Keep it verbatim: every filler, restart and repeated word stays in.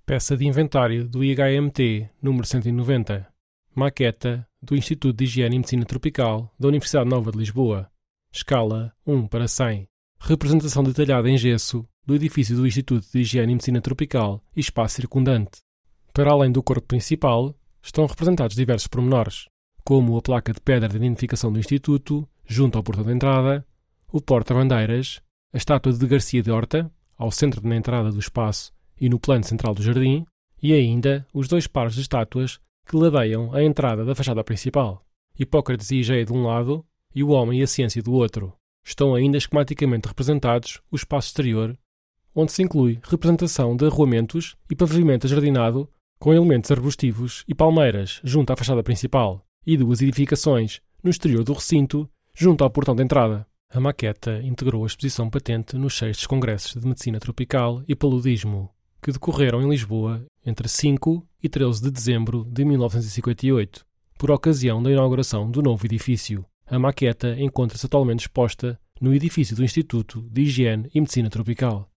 Peça de inventário do I H M T número cento e noventa. Maqueta do Instituto de Higiene e Medicina Tropical da Universidade Nova de Lisboa. Escala um para cem. Representação detalhada em gesso do edifício do Instituto de Higiene e Medicina Tropical e espaço circundante. Para além do corpo principal, estão representados diversos pormenores, como a placa de pedra de identificação do Instituto, junto ao portão de entrada, o porta-bandeiras, a estátua de Garcia de Horta, ao centro da entrada do espaço e no plano central do jardim, e ainda os dois pares de estátuas que ladeiam a entrada da fachada principal. Hipócrates e Higeia de um lado e o homem e a ciência do outro. Estão ainda esquematicamente representados o espaço exterior, onde se inclui representação de arruamentos e pavimento ajardinado com elementos arbustivos e palmeiras junto à fachada principal e duas edificações no exterior do recinto junto ao portão de entrada. A maqueta integrou a exposição patente nos sextos Congressos de Medicina Tropical e Paludismo, que decorreram em Lisboa entre cinco e treze de dezembro de mil novecentos e cinquenta e oito, por ocasião da inauguração do novo edifício. A maqueta encontra-se atualmente exposta no edifício do Instituto de Higiene e Medicina Tropical.